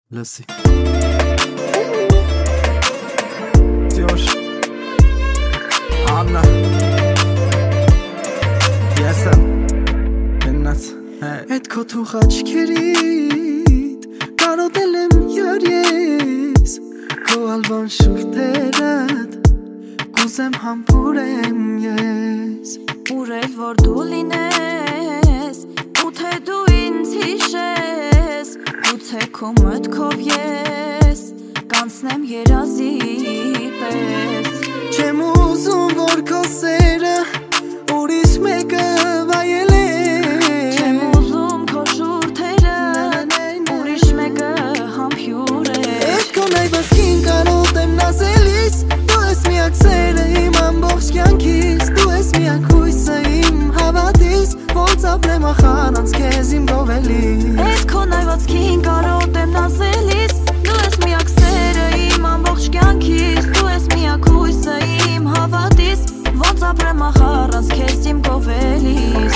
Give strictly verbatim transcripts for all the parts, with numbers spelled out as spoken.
Լսի Ձյոր Աննա Ես եմ Եննաց Էդ քո թուղ աչքերիդ Կարոտել եմ յար ես Քո ալվան շուրթերդ Կուզեմ համբուրեմ ես Ուրել որ դու լինես Ու թե դու ինձ հիշես Գուցե քո մտքով ես Կանցնեմ երազի պես Չեմ ուզում որ քո սերը Ուրիշ մեկը վայելես Չեմ ուզում քո շուրթերը Ուրիշ մեկը համբյուրես Էդ քո նայվածքին կարոտեմ նազելիս Դու ես միակ սերը իմ ամբողջ կյանքիս Դու ես միակ հույսը իմ հավատիս Ոնց ապրեմ ախար անց քեզ իմ գովելիս Էդ քո նայվածքին կարոտեմ նազելիս Դու ես միակ սերը իմ ամբողջ կյանքիս Դու ես միակ հույսը իմ հավատիս Ոնց ապրեմ ախար անց քեզ իմ գովելիս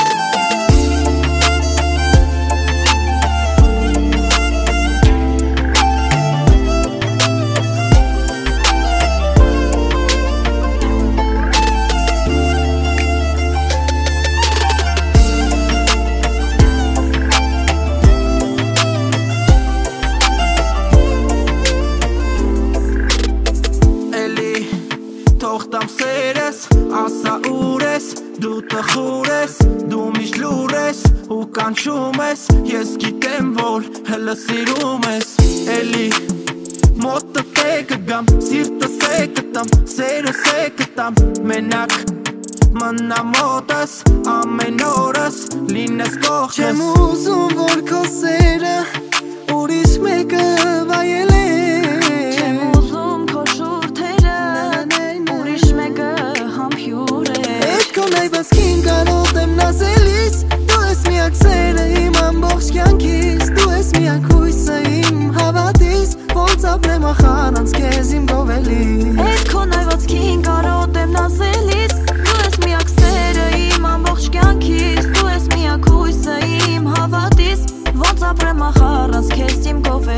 Թողտամ սերես, ասա ուր ես, դու տխուր ես, դու միշտ լուր ես, ու կանչում ես, ես գիտեմ որ հլը սիրում ես, էլի մոտը թե կգամ, սիրտս է կտամ, սերս է կտամ, մենակ մնա մոտս, ամեն օրս, լինես կողքս Չեմ ուզում որ քո սերը, ուրիշ մեկը վայելես Չեմ ուզում քո շուրթերը Նայվածքին կարոտեմ նազելիս Դու ես միակ սերը իմ ամբողջ կյանքիս Դու ես միակ հույսը իմ հավատիս Ոնց ապրեմ ախար անց քեզ իմ գովելիս Էդ քո նայվածքին կարոտեմ նազելիս Դու ես միակ սերը իմ ամբողջ կյանքիս Դու ես միակ հույսը իմ հավատիս Ոնց ապրեմ ախար անց քեզ իմ գովելիս